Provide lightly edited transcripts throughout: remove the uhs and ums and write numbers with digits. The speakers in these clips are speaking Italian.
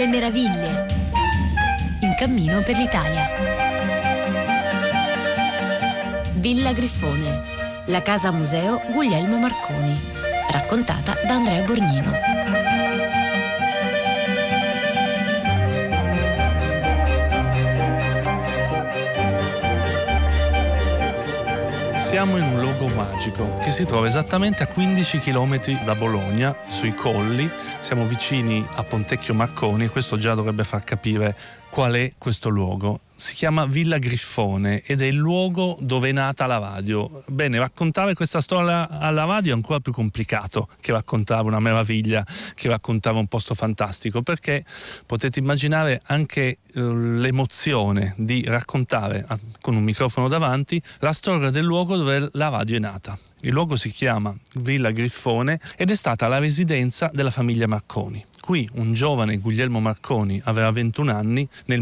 delle meraviglie. In cammino per l'Italia. Villa Griffone, la casa museo Guglielmo Marconi, raccontata da Andrea Borgnino. Siamo in un luogo magico che si trova esattamente a 15 km da Bologna, sui colli. Siamo vicini a Pontecchio Marconi, questo già dovrebbe far capire qual è questo luogo. Si chiama Villa Griffone ed è il luogo dove è nata la radio. Bene, raccontare questa storia alla radio è ancora più complicato che raccontare una meraviglia, che raccontare un posto fantastico, perché potete immaginare anche l'emozione di raccontare con un microfono davanti la storia del luogo dove la radio è nata. Il luogo si chiama Villa Griffone ed è stata la residenza della famiglia Marconi. Qui un giovane Guglielmo Marconi aveva 21 anni, nel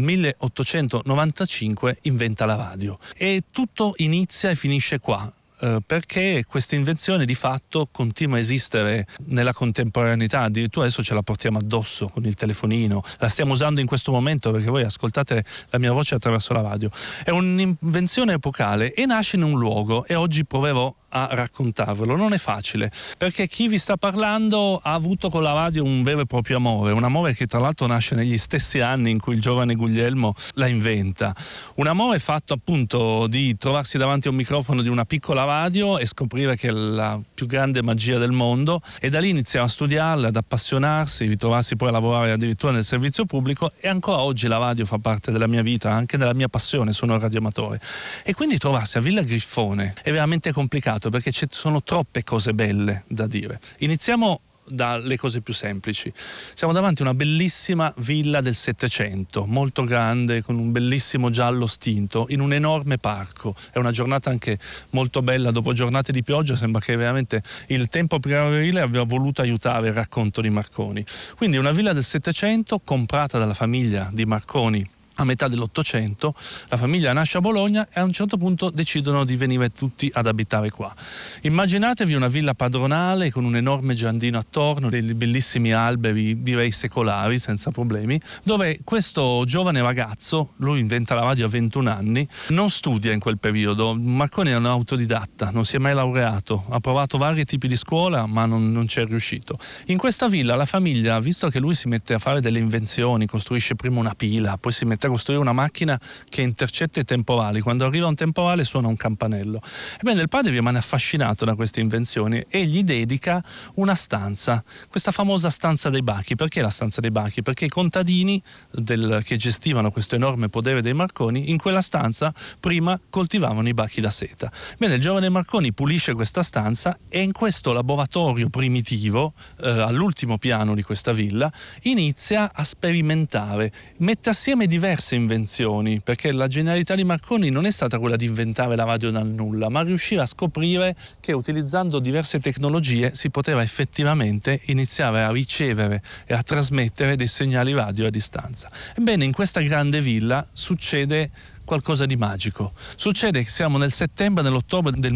1895 inventa la radio e tutto inizia e finisce qua. Perché questa invenzione di fatto continua a esistere nella contemporaneità, addirittura adesso ce la portiamo addosso con il telefonino, la stiamo usando in questo momento perché voi ascoltate la mia voce attraverso la radio. È un'invenzione epocale e nasce in un luogo e oggi proverò a raccontarvelo. Non è facile perché chi vi sta parlando ha avuto con la radio un vero e proprio amore, un amore che tra l'altro nasce negli stessi anni in cui il giovane Guglielmo la inventa, un amore fatto appunto di trovarsi davanti a un microfono di una piccola radio e scoprire che è la più grande magia del mondo, e da lì iniziamo a studiarla, ad appassionarsi, ritrovarsi poi a lavorare addirittura nel servizio pubblico, e ancora oggi la radio fa parte della mia vita, anche della mia passione, sono un radioamatore. E quindi trovarsi a Villa Griffone è veramente complicato perché ci sono troppe cose belle da dire. Iniziamo dalle cose più semplici. Siamo davanti a una bellissima villa del Settecento, molto grande, con un bellissimo giallo stinto, in un enorme parco. È una giornata anche molto bella, dopo giornate di pioggia sembra che veramente il tempo primaverile abbia voluto aiutare il racconto di Marconi. Quindi una villa del Settecento comprata dalla famiglia di Marconi a metà dell'Ottocento. La famiglia nasce a Bologna e a un certo punto decidono di venire tutti ad abitare qua. Immaginatevi una villa padronale con un enorme giardino attorno, dei bellissimi alberi, direi secolari, senza problemi, dove questo giovane ragazzo, lui inventa la radio a 21 anni, non studia in quel periodo. Marconi è un autodidatta, non si è mai laureato, ha provato vari tipi di scuola ma non ci è riuscito. In questa villa la famiglia, visto che lui si mette a fare delle invenzioni, costruisce prima una pila, poi si mette a costruire una macchina che intercetta i temporali. Quando arriva un temporale suona un campanello. Ebbene, il padre rimane affascinato da queste invenzioni e gli dedica una stanza, questa famosa stanza dei bachi. Perché la stanza dei bachi? Perché i contadini che gestivano questo enorme podere dei Marconi in quella stanza prima coltivavano i bachi da seta. Bene, il giovane Marconi pulisce questa stanza e in questo laboratorio primitivo, all'ultimo piano di questa villa, inizia a sperimentare, mette assieme diverse invenzioni, perché la genialità di Marconi non è stata quella di inventare la radio dal nulla, ma riuscire a scoprire che utilizzando diverse tecnologie si poteva effettivamente iniziare a ricevere e a trasmettere dei segnali radio a distanza. Ebbene, in questa grande villa succede qualcosa di magico. Succede che siamo nel settembre, nell'ottobre del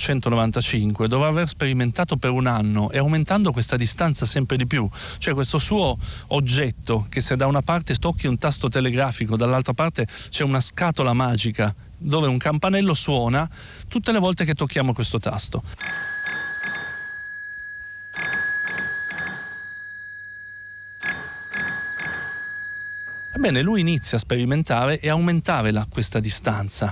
1895, dopo aver sperimentato per un anno e aumentando questa distanza sempre di più, cioè questo suo oggetto che se da una parte tocchi un tasto telegrafico, dall'altra parte c'è una scatola magica dove un campanello suona tutte le volte che tocchiamo questo tasto. Ebbene, lui inizia a sperimentare e aumentare questa distanza.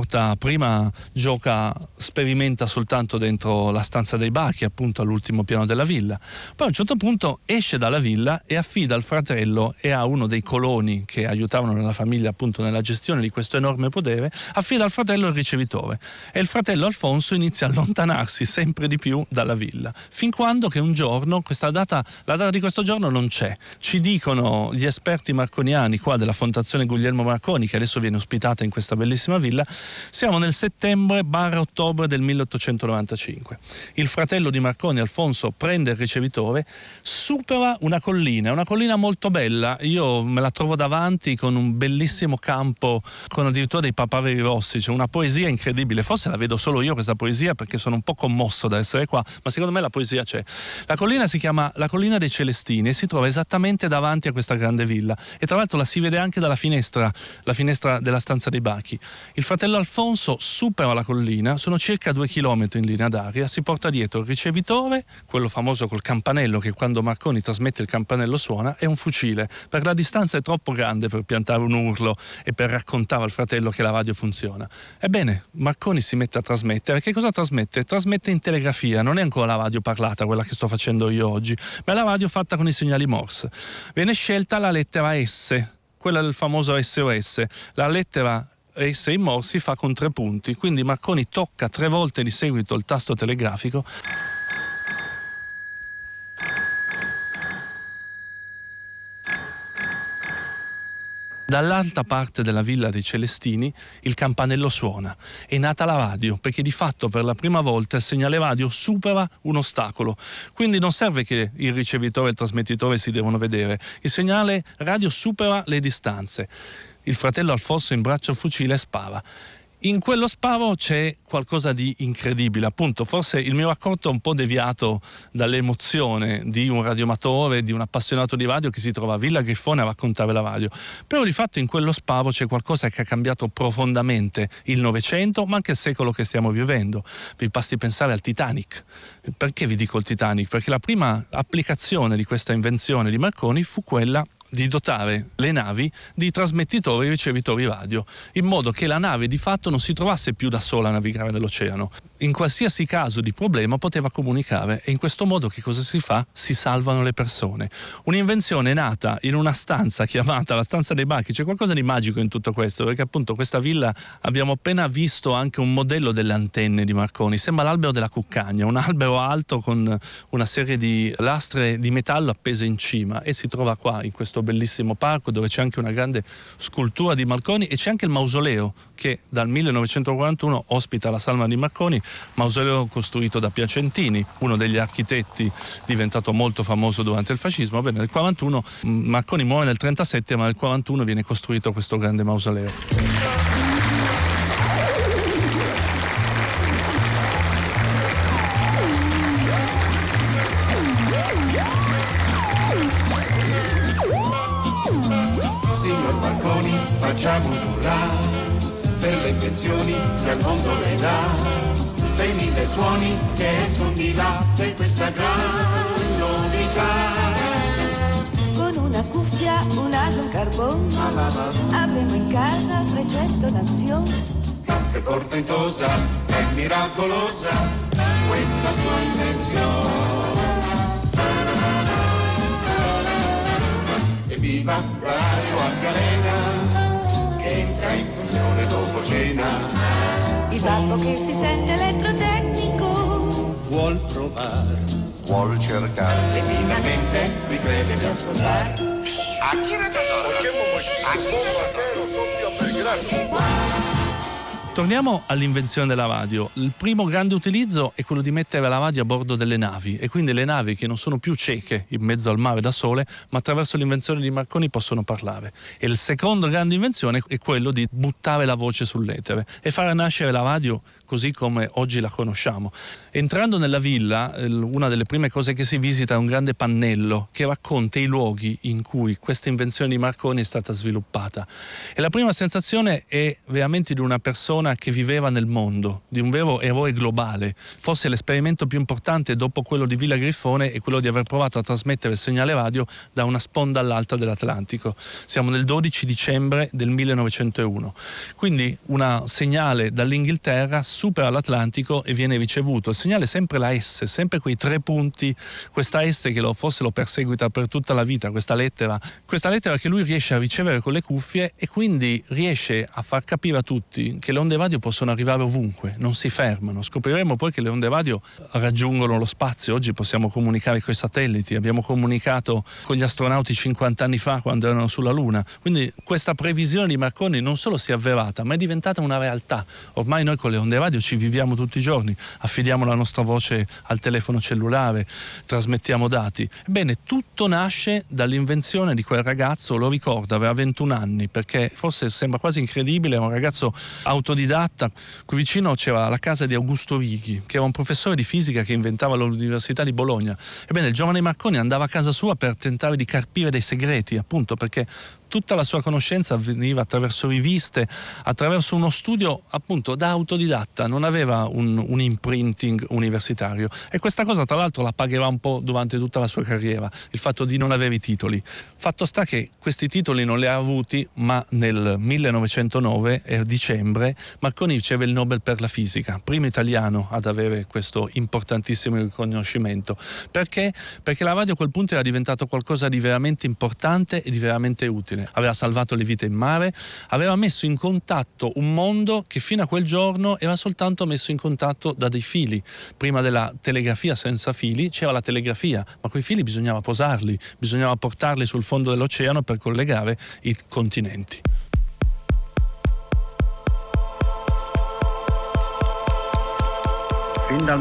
Sperimenta soltanto dentro la stanza dei bachi, appunto all'ultimo piano della villa. Poi a un certo punto esce dalla villa e affida al fratello e a uno dei coloni che aiutavano la famiglia appunto nella gestione di questo enorme podere, affida al fratello il ricevitore. E il fratello Alfonso inizia a allontanarsi sempre di più dalla villa, fin quando che un giorno, la data di questo giorno non c'è. Ci dicono gli esperti marconiani anni qua della Fondazione Guglielmo Marconi, che adesso viene ospitata in questa bellissima villa. Siamo nel settembre/ottobre del 1895. Il fratello di Marconi, Alfonso, prende il ricevitore, supera una collina molto bella. Io me la trovo davanti con un bellissimo campo, con addirittura dei papaveri rossi, c'è una poesia incredibile. Forse la vedo solo io questa poesia, perché sono un po' commosso da essere qua, ma secondo me la poesia c'è. La collina si chiama la Collina dei Celestini e si trova esattamente davanti a questa grande villa, e tra l'altro la si vede anche dalla finestra, la finestra della stanza dei Bachi. Il fratello Alfonso supera la collina, sono circa 2 chilometri in linea d'aria, si porta dietro il ricevitore, quello famoso col campanello, che quando Marconi trasmette il campanello suona, e un fucile. Per la distanza è troppo grande per piantare un urlo e per raccontare al fratello che la radio funziona. Ebbene, Marconi si mette a trasmettere. Che cosa trasmette? Trasmette in telegrafia, non è ancora la radio parlata, quella che sto facendo io oggi, ma è la radio fatta con i segnali Morse. Viene scelta la lettera S, quella del famoso SOS. La lettera S in Morse si fa con 3 punti, quindi Marconi tocca 3 volte di seguito il tasto telegrafico. Dall'alta parte della villa dei Celestini il campanello suona. È nata la radio, perché di fatto per la prima volta il segnale radio supera un ostacolo. Quindi non serve che il ricevitore e il trasmettitore si devono vedere. Il segnale radio supera le distanze. Il fratello Alfonso imbraccia il fucile e spara. In quello sparo c'è qualcosa di incredibile, appunto. Forse il mio racconto è un po' deviato dall'emozione di un radioamatore, di un appassionato di radio che si trova a Villa Grifone a raccontare la radio, però di fatto in quello sparo c'è qualcosa che ha cambiato profondamente il Novecento, ma anche il secolo che stiamo vivendo. Vi basti pensare al Titanic. Perché vi dico il Titanic? Perché la prima applicazione di questa invenzione di Marconi fu quella di dotare le navi di trasmettitori e ricevitori radio, in modo che la nave di fatto non si trovasse più da sola a navigare nell'oceano. In qualsiasi caso di problema poteva comunicare, e in questo modo che cosa si fa? Si salvano le persone. Un'invenzione nata in una stanza chiamata la stanza dei Bachi. C'è qualcosa di magico in tutto questo, perché appunto questa villa, abbiamo appena visto anche un modello delle antenne di Marconi, sembra l'albero della Cuccagna, un albero alto con una serie di lastre di metallo appese in cima, e si trova qua in questo bellissimo parco dove c'è anche una grande scultura di Marconi, e c'è anche il mausoleo che dal 1941 ospita la salma di Marconi, mausoleo costruito da Piacentini, uno degli architetti diventato molto famoso durante il fascismo. Bene, nel 41 Marconi muore nel 37, ma nel 41 viene costruito questo grande mausoleo. Facciamo un hurra per le invenzioni che al mondo le dà, dei 1000 suoni che escono di là per questa gran novità. Con una cuffia, un aso, un carbone, avremo in casa 300 nazioni. È portentosa, è miracolosa questa sua invenzione. Evviva la radio a galena, entra in funzione dopo cena. Il babbo che si sente elettrotecnico Vuol provare, vuol cercare, e finalmente qui crede di ascoltare. A chi Torniamo all'invenzione della radio. Il primo grande utilizzo è quello di mettere la radio a bordo delle navi, e quindi le navi che non sono più cieche in mezzo al mare da sole, ma attraverso l'invenzione di Marconi possono parlare. E il secondo grande invenzione è quello di buttare la voce sull'etere e fare nascere la radio così come oggi la conosciamo. Entrando nella villa, una delle prime cose che si visita è un grande pannello che racconta i luoghi in cui questa invenzione di Marconi è stata sviluppata. E la prima sensazione è veramente di una persona che viveva nel mondo, di un vero eroe globale. Forse l'esperimento più importante dopo quello di Villa Grifone è quello di aver provato a trasmettere il segnale radio da una sponda all'altra dell'Atlantico. Siamo nel 12 dicembre del 1901. Quindi un segnale dall'Inghilterra supera l'Atlantico e viene ricevuto. Il segnale è sempre la S, sempre quei 3 punti, questa S che forse lo perseguita per tutta la vita, questa lettera che lui riesce a ricevere con le cuffie, e quindi riesce a far capire a tutti che le onde radio possono arrivare ovunque, non si fermano. Scopriremo poi che le onde radio raggiungono lo spazio. Oggi possiamo comunicare con i satelliti, abbiamo comunicato con gli astronauti 50 anni fa quando erano sulla Luna, quindi questa previsione di Marconi non solo si è avverata, ma è diventata una realtà. Ormai noi con le onde radio ci viviamo tutti i giorni, affidiamo la nostra voce al telefono cellulare, trasmettiamo dati. Ebbene, tutto nasce dall'invenzione di quel ragazzo, lo ricordo, aveva 21 anni, perché forse sembra quasi incredibile, è un ragazzo autodidatta. Qui vicino c'era la casa di Augusto Righi, che era un professore di fisica che inventava all'Università di Bologna. Ebbene, il giovane Marconi andava a casa sua per tentare di carpire dei segreti, appunto perché tutta la sua conoscenza avveniva attraverso riviste, attraverso uno studio appunto da autodidatta, non aveva un imprinting universitario, e questa cosa tra l'altro la pagherà un po' durante tutta la sua carriera, il fatto di non avere i titoli. Fatto sta che questi titoli non li ha avuti, ma nel 1909, a dicembre, Marconi riceve il Nobel per la fisica, primo italiano ad avere questo importantissimo riconoscimento. Perché? Perché la radio a quel punto era diventato qualcosa di veramente importante e di veramente utile. Aveva salvato le vite in mare, aveva messo in contatto un mondo che fino a quel giorno era soltanto messo in contatto da dei fili. Prima della telegrafia senza fili c'era la telegrafia, ma quei fili bisognava posarli, bisognava portarli sul fondo dell'oceano per collegare i continenti. Fin dal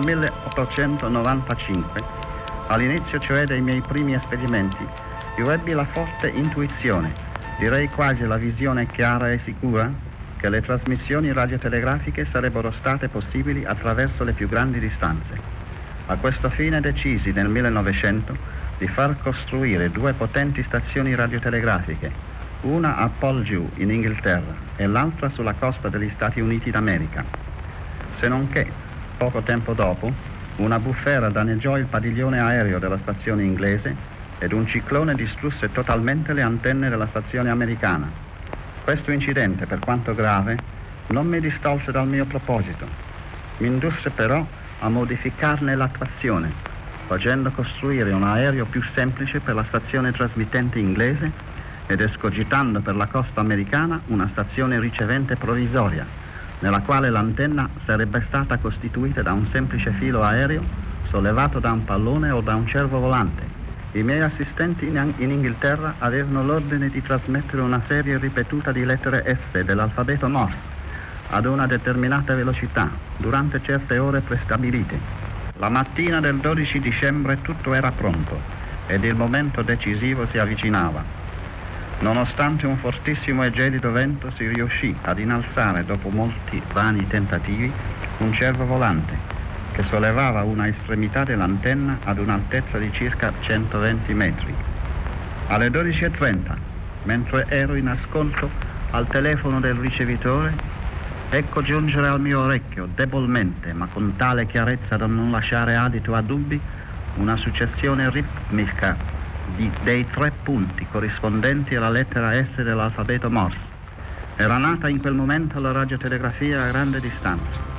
1895, all'inizio cioè dei miei primi esperimenti, io ebbi la forte intuizione, direi quasi la visione chiara e sicura, che le trasmissioni radiotelegrafiche sarebbero state possibili attraverso le più grandi distanze. A questo fine decisi nel 1900 di far costruire 2 potenti stazioni radiotelegrafiche, una a Poldhu in Inghilterra e l'altra sulla costa degli Stati Uniti d'America. Se non che, poco tempo dopo, una bufera danneggiò il padiglione aereo della stazione inglese ed un ciclone distrusse totalmente le antenne della stazione americana. Questo incidente, per quanto grave, non mi distolse dal mio proposito. Mi indusse però a modificarne l'attuazione, facendo costruire un aereo più semplice per la stazione trasmittente inglese ed escogitando per la costa americana una stazione ricevente provvisoria, nella quale l'antenna sarebbe stata costituita da un semplice filo aereo sollevato da un pallone o da un cervo volante. I miei assistenti in Inghilterra avevano l'ordine di trasmettere una serie ripetuta di lettere S dell'alfabeto Morse ad una determinata velocità durante certe ore prestabilite. La mattina del 12 dicembre tutto era pronto ed il momento decisivo si avvicinava. Nonostante un fortissimo e gelido vento si riuscì ad innalzare, dopo molti vani tentativi, un cervo volante che sollevava una estremità dell'antenna ad un'altezza di circa 120 metri. Alle 12:30, mentre ero in ascolto al telefono del ricevitore, ecco giungere al mio orecchio, debolmente ma con tale chiarezza da non lasciare adito a dubbi, una successione ritmica dei 3 punti corrispondenti alla lettera S dell'alfabeto Morse. Era nata in quel momento la radiotelegrafia a grande distanza.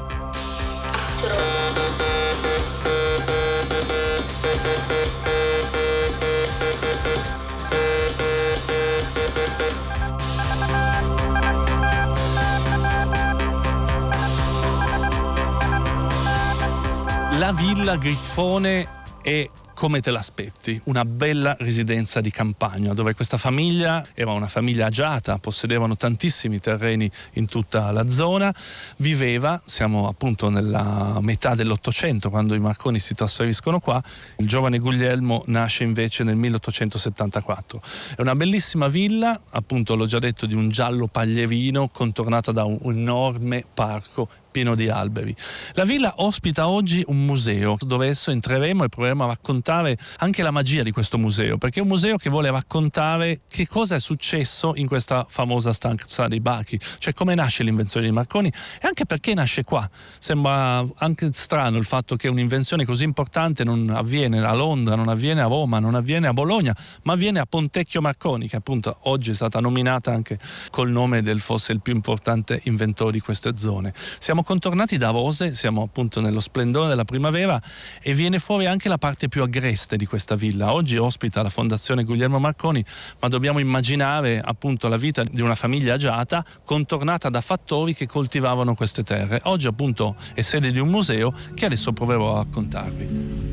La Villa Griffone è come te l'aspetti, una bella residenza di campagna dove questa famiglia era una famiglia agiata, possedevano tantissimi terreni in tutta la zona, viveva, siamo appunto nella metà dell'Ottocento quando i Marconi si trasferiscono qua, il giovane Guglielmo nasce invece nel 1874. È una bellissima villa, appunto l'ho già detto, di un giallo paglierino contornata da un enorme parco pieno di alberi. La villa ospita oggi un museo dove adesso entreremo e proveremo a raccontare anche la magia di questo museo, perché è un museo che vuole raccontare che cosa è successo in questa famosa stanza dei bachi, cioè come nasce l'invenzione di Marconi e anche perché nasce qua. Sembra anche strano il fatto che un'invenzione così importante non avviene a Londra, non avviene a Roma, non avviene a Bologna, ma avviene a Pontecchio Marconi, che appunto oggi è stata nominata anche col nome del forse il più importante inventore di queste zone. Siamo Siamo contornati da rose, siamo appunto nello splendore della primavera e viene fuori anche la parte più agreste di questa villa. Oggi ospita la Fondazione Guglielmo Marconi, ma dobbiamo immaginare appunto la vita di una famiglia agiata contornata da fattori che coltivavano queste terre. Oggi appunto è sede di un museo che adesso proverò a raccontarvi.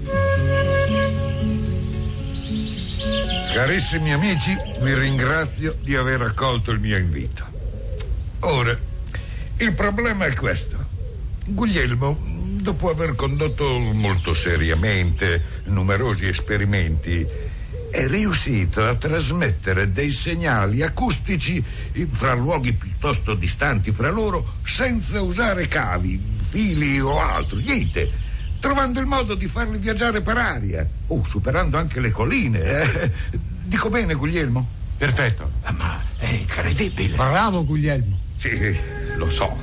Carissimi amici, vi ringrazio di aver accolto il mio invito. Ora, il problema è questo. Guglielmo, dopo aver condotto molto seriamente numerosi esperimenti, è riuscito a trasmettere dei segnali acustici fra luoghi piuttosto distanti fra loro senza usare cavi, fili o altro, niente, trovando il modo di farli viaggiare per aria, superando anche le colline. Dico bene, Guglielmo? Perfetto. Ma è incredibile. Bravo, Guglielmo. Sì, lo so.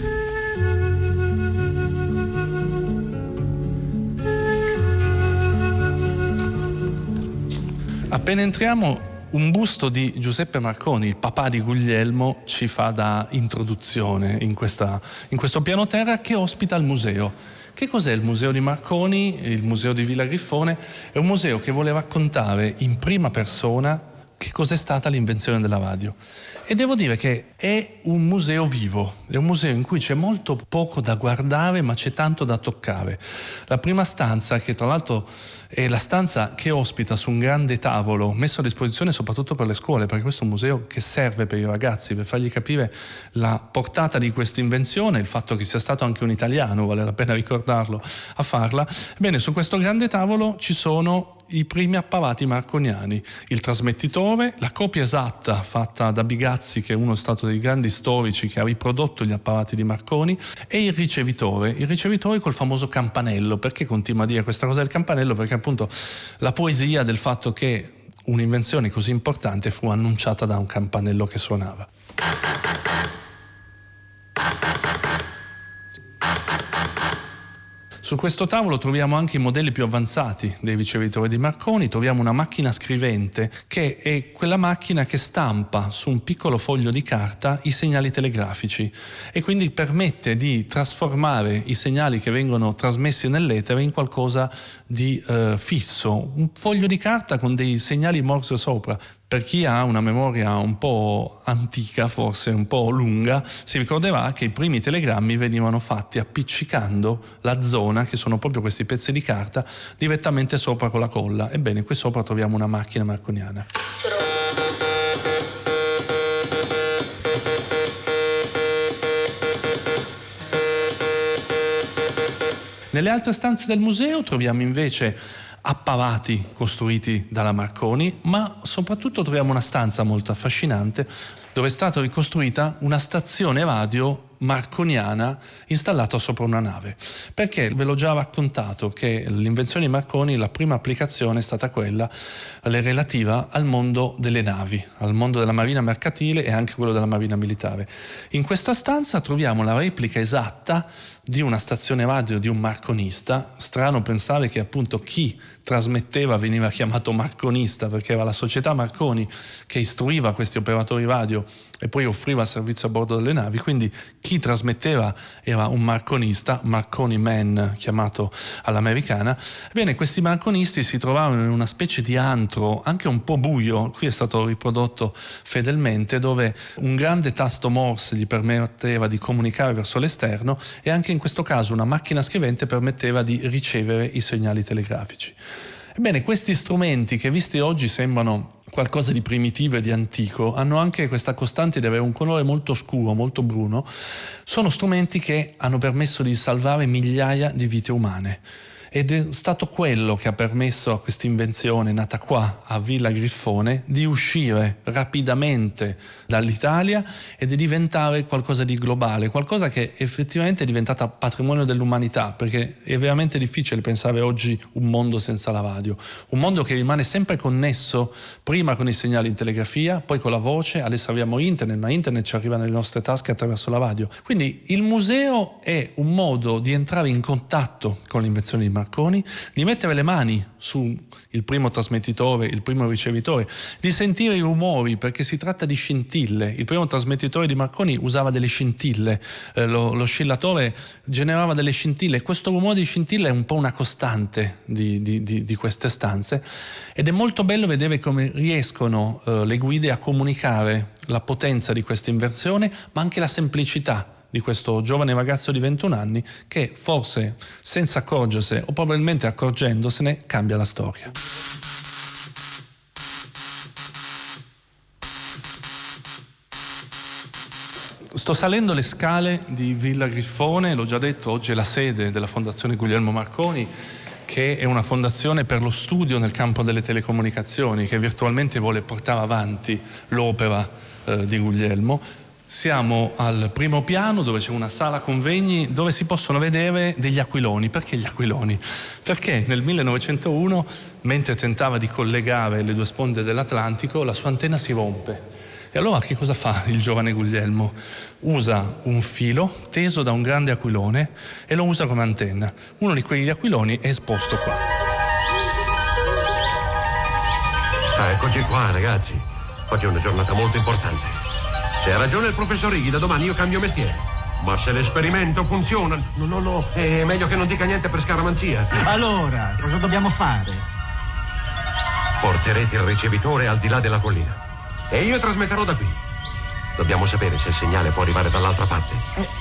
Appena entriamo, un busto di Giuseppe Marconi, il papà di Guglielmo, ci fa da introduzione in questo piano terra che ospita il museo. Che cos'è il museo di Marconi? Il museo di Villa Grifone è un museo che vuole raccontare in prima persona che cos'è stata l'invenzione della radio. E devo dire che è un museo vivo, è un museo in cui c'è molto poco da guardare ma c'è tanto da toccare. La prima stanza, che tra l'altro è la stanza che ospita su un grande tavolo messo a disposizione soprattutto per le scuole, perché questo è un museo che serve per i ragazzi, per fargli capire la portata di questa invenzione, il fatto che sia stato anche un italiano, vale la pena ricordarlo, a farla. Ebbene, su questo grande tavolo ci sono i primi apparati marconiani, il trasmettitore, la copia esatta fatta da Bigazzi, che è uno stato dei grandi storici che ha riprodotto gli apparati di Marconi, e il ricevitore col famoso campanello. Perché continua a dire questa cosa del campanello? Perché appunto la poesia del fatto che un'invenzione così importante fu annunciata da un campanello che suonava. Su questo tavolo troviamo anche i modelli più avanzati dei ricevitori di Marconi, troviamo una macchina scrivente che è quella macchina che stampa su un piccolo foglio di carta i segnali telegrafici e quindi permette di trasformare i segnali che vengono trasmessi nell'etere in qualcosa di fisso, un foglio di carta con dei segnali Morse sopra. Per chi ha una memoria un po' antica, forse un po' lunga, si ricorderà che i primi telegrammi venivano fatti appiccicando la zona, che sono proprio questi pezzi di carta, direttamente sopra con la colla. Ebbene, qui sopra troviamo una macchina marconiana. Nelle altre stanze del museo troviamo invece apparati costruiti dalla Marconi, ma soprattutto troviamo una stanza molto affascinante dove è stata ricostruita una stazione radio marconiana installata sopra una nave. Perché ve l'ho già raccontato che l'invenzione di Marconi, la prima applicazione è stata quella relativa al mondo delle navi, al mondo della marina mercantile e anche quello della marina militare. In questa stanza troviamo la replica esatta di una stazione radio di un marconista. Strano pensare che appunto chi trasmetteva veniva chiamato marconista, perché era la società Marconi che istruiva questi operatori radio e poi offriva servizio a bordo delle navi, quindi chi trasmetteva era un marconista, Marconi Man chiamato all'americana. Ebbene, questi marconisti si trovavano in una specie di antro anche un po' buio, qui è stato riprodotto fedelmente, dove un grande tasto Morse gli permetteva di comunicare verso l'esterno e anche in questo caso una macchina scrivente permetteva di ricevere i segnali telegrafici. Ebbene, questi strumenti che visti oggi sembrano qualcosa di primitivo e di antico, hanno anche questa costante di avere un colore molto scuro, molto bruno. Sono strumenti che hanno permesso di salvare migliaia di vite umane. Ed è stato quello che ha permesso a questa invenzione nata qua a Villa Grifone di uscire rapidamente dall'Italia e di diventare qualcosa di globale, qualcosa che effettivamente è diventata patrimonio dell'umanità, perché è veramente difficile pensare oggi un mondo senza la radio, un mondo che rimane sempre connesso prima con i segnali in telegrafia, poi con la voce, adesso abbiamo internet, ma internet ci arriva nelle nostre tasche attraverso la radio. Quindi il museo è un modo di entrare in contatto con l'invenzione di Marconi, di mettere le mani su il primo trasmettitore, il primo ricevitore, di sentire i rumori, perché si tratta di scintille. Il primo trasmettitore di Marconi usava delle scintille, l'oscillatore generava delle scintille. Questo rumore di scintille è un po' una costante di queste stanze, ed è molto bello vedere come riescono le guide a comunicare la potenza di questa inversione, ma anche la semplicità di questo giovane ragazzo di 21 anni che forse, senza accorgersene o probabilmente accorgendosene, cambia la storia. Sto salendo le scale di Villa Grifone, l'ho già detto, oggi è la sede della Fondazione Guglielmo Marconi, che è una fondazione per lo studio nel campo delle telecomunicazioni, che virtualmente vuole portare avanti l'opera di Guglielmo. Siamo al primo piano, dove c'è una sala convegni dove si possono vedere degli aquiloni. Perché gli aquiloni? Perché nel 1901, mentre tentava di collegare le due sponde dell'Atlantico, la sua antenna si rompe. E allora che cosa fa il giovane Guglielmo? Usa un filo teso da un grande aquilone e lo usa come antenna. Uno di quegli aquiloni è esposto qua. Eccoci qua, ragazzi. Oggi è una giornata molto importante. Se ha ragione il professor Righi, da domani io cambio mestiere. Ma se l'esperimento funziona, no, è meglio che non dica niente per scaramanzia. Allora, cosa dobbiamo fare? Porterete il ricevitore al di là della collina e io trasmetterò da qui. Dobbiamo sapere se il segnale può arrivare dall'altra parte.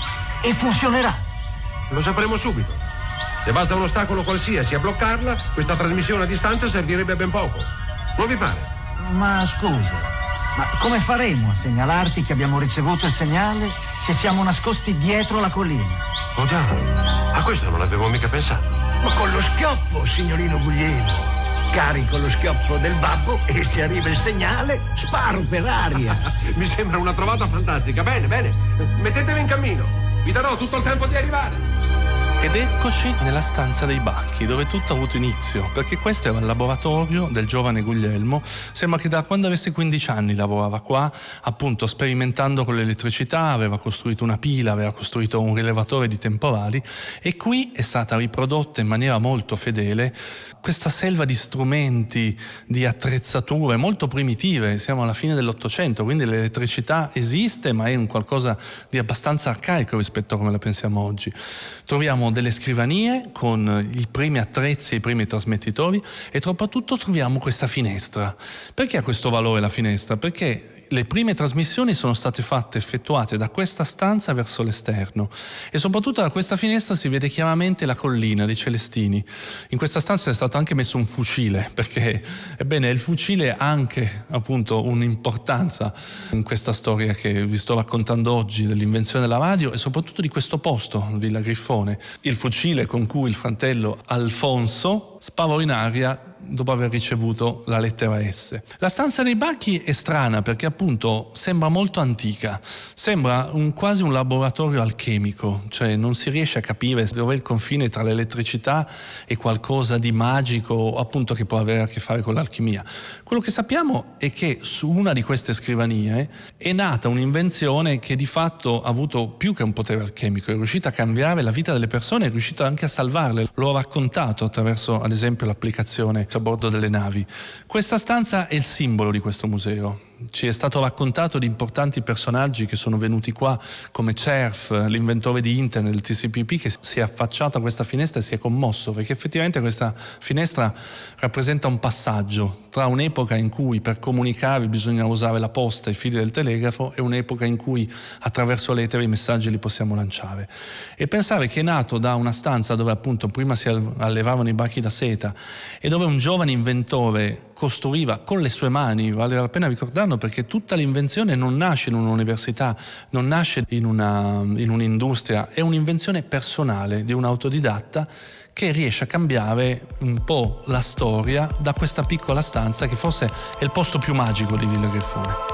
E funzionerà? Lo sapremo subito. Se basta un ostacolo qualsiasi a bloccarla, questa trasmissione a distanza servirebbe a ben poco. Non vi pare? Ma scusa, ma come faremo a segnalarti che abbiamo ricevuto il segnale se siamo nascosti dietro la collina? Oh già, a questo non avevo mica pensato. Ma con lo schioppo, signorino Guglielmo. Carico lo schioppo del babbo e se arriva il segnale sparo per aria. Mi sembra una trovata fantastica. Bene, mettetevi in cammino. Vi darò tutto il tempo di arrivare. Ed eccoci nella stanza dei Bacchi, dove tutto ha avuto inizio, perché questo era il laboratorio del giovane Guglielmo. Sembra che da quando avesse 15 anni lavorava qua, appunto sperimentando con l'elettricità, aveva costruito una pila, aveva costruito un rilevatore di temporali, e qui è stata riprodotta in maniera molto fedele questa selva di strumenti, di attrezzature molto primitive. Siamo alla fine dell'Ottocento, quindi l'elettricità esiste, ma è un qualcosa di abbastanza arcaico rispetto a come la pensiamo oggi. Troviamo delle scrivanie con i primi attrezzi e i primi trasmettitori, e soprattutto troviamo questa finestra. Perché ha questo valore la finestra? Perché le prime trasmissioni sono state effettuate da questa stanza verso l'esterno, e soprattutto da questa finestra si vede chiaramente la collina dei Celestini. In questa stanza è stato anche messo un fucile, perché ebbene il fucile ha anche appunto un'importanza in questa storia che vi sto raccontando oggi, dell'invenzione della radio e soprattutto di questo posto, Villa Grifone. Il fucile con cui il fratello Alfonso sparò in aria dopo aver ricevuto la lettera S. La stanza dei Bacchi è strana perché appunto sembra molto antica, sembra quasi un laboratorio alchemico, cioè non si riesce a capire dove è il confine tra l'elettricità e qualcosa di magico appunto che può avere a che fare con l'alchimia. Quello che sappiamo è che su una di queste scrivanie è nata un'invenzione che di fatto ha avuto più che un potere alchemico, è riuscita a cambiare la vita delle persone, è riuscita anche a salvarle. L'ho raccontato attraverso ad esempio l'applicazione a bordo delle navi. Questa stanza è il simbolo di questo museo. Ci è stato raccontato di importanti personaggi che sono venuti qua, come Cerf, l'inventore di internet, il TCP/IP, che si è affacciato a questa finestra e si è commosso, perché effettivamente questa finestra rappresenta un passaggio tra un'epoca in cui per comunicare bisogna usare la posta e i fili del telegrafo e un'epoca in cui attraverso l'etere i messaggi li possiamo lanciare. E pensare che è nato da una stanza dove appunto prima si allevavano i bachi da seta e dove un giovane inventore costruiva con le sue mani, vale la pena ricordarlo, perché tutta l'invenzione non nasce in un'università, non nasce in un'industria, è un'invenzione personale di un autodidatta che riesce a cambiare un po' la storia da questa piccola stanza che forse è il posto più magico di Villa Grifone.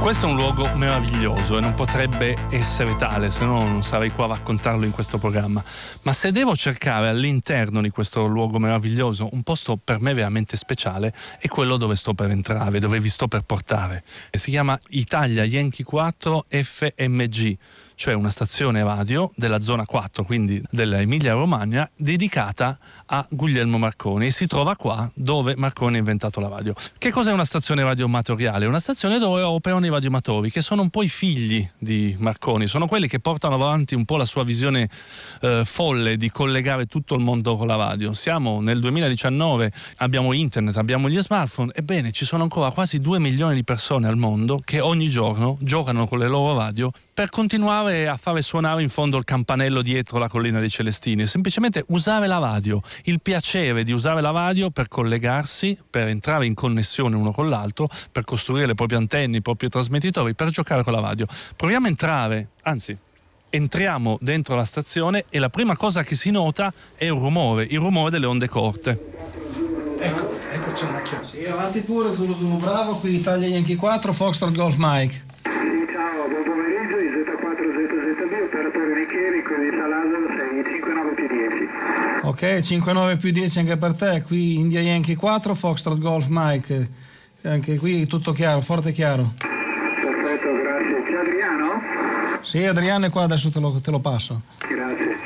Questo è un luogo meraviglioso e non potrebbe essere tale, se no non sarei qua a raccontarlo in questo programma. Ma se devo cercare all'interno di questo luogo meraviglioso un posto per me veramente speciale, è quello dove sto per entrare, dove vi sto per portare. E si chiama Italia Yankee 4 FMG, cioè una stazione radio della zona 4, quindi dell'Emilia Romagna, dedicata a Guglielmo Marconi, e si trova qua dove Marconi ha inventato la radio. Che cos'è una stazione radio amatoriale? Una stazione dove operano i radioamatori, che sono un po' i figli di Marconi, sono quelli che portano avanti un po' la sua visione folle di collegare tutto il mondo con la radio. Siamo nel 2019, abbiamo internet, abbiamo gli smartphone, ebbene ci sono ancora quasi 2 milioni di persone al mondo che ogni giorno giocano con le loro radio per continuare a fare suonare in fondo il campanello dietro la collina dei Celestini, semplicemente usare la radio, il piacere di usare la radio per collegarsi, per entrare in connessione uno con l'altro, per costruire le proprie antenne, i propri trasmettitori, per giocare con la radio. Proviamo a entrare, anzi entriamo dentro la stazione e la prima cosa che si nota è il rumore delle onde corte. Ecco c'è una chiave. Sì, avanti pure, sono bravo, qui Italia Yankee 4, Foxtrot Golf Mike. Ciao, buon pomeriggio, Z4ZZB, operatore Micheli, qui di Salazzo 6, 59 più 10. Ok, 59 più 10 anche per te, qui India Yankee 4, Foxtrot Golf Mike, anche qui tutto chiaro, forte e chiaro. Perfetto, grazie. C'è Adriano? Sì, Adriano è qua, adesso te lo passo. Grazie.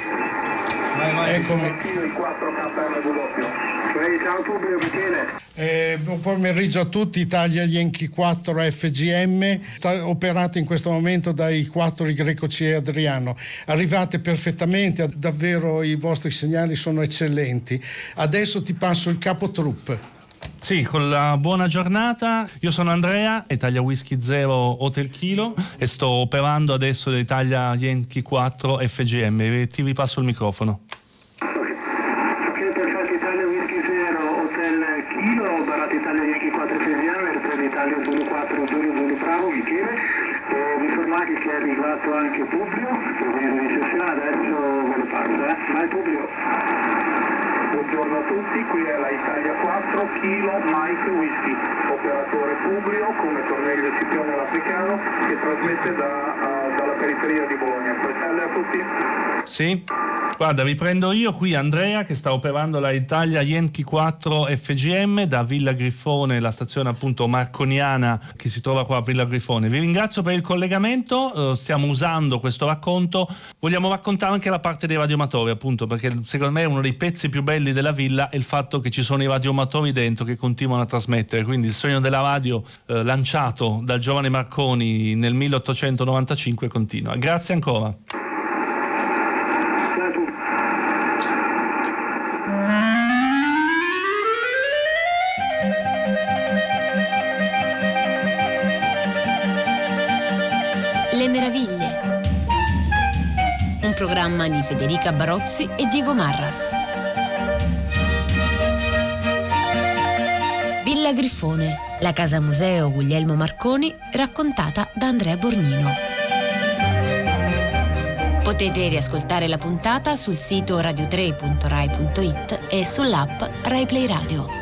Vai. Eccomi. Il 4KM doppio. Ciao Publio, Michele. Buon pomeriggio a tutti, Italia Yankee 4 FGM, operato in questo momento dai 4 Greco C e Adriano. Arrivate perfettamente, davvero i vostri segnali sono eccellenti. Adesso ti passo il capo troupe. Sì, con la buona giornata, io sono Andrea, Italia Whisky 0 Hotel Kilo, e sto operando adesso l'Italia Yankee 4 FGM. Ti ripasso il microfono. Kilo, Barato Italia Yankee 4 FGM, per l'Italia Zulu 4 Zulu Bravo, Michele. Vi informate che è arrivato anche Publio, che viene di sessione, adesso ve lo passo, Vai Publio. Buongiorno a tutti, qui è la Italia 4 Kilo Mike Whisky, operatore Publio come Cornelio Scipione l'Africano, che trasmette dalla periferia di Bologna. Salve a tutti. Sì, guarda, riprendo io, qui Andrea che sta operando la Italia Yankee 4 FGM da Villa Grifone, la stazione appunto marconiana che si trova qua a Villa Grifone. Vi ringrazio per il collegamento, stiamo usando questo racconto, vogliamo raccontare anche la parte dei radioamatori appunto, perché secondo me uno dei pezzi più belli della villa è il fatto che ci sono i radioamatori dentro che continuano a trasmettere, quindi il sogno della radio lanciato dal giovane Marconi nel 1895 continua. Grazie ancora. Le meraviglie. Un programma di Federica Barozzi e Diego Marras. Villa Grifone, la casa museo Guglielmo Marconi, raccontata da Andrea Borgnino. Potete riascoltare la puntata sul sito radio3.rai.it e sull'app Rai Play Radio.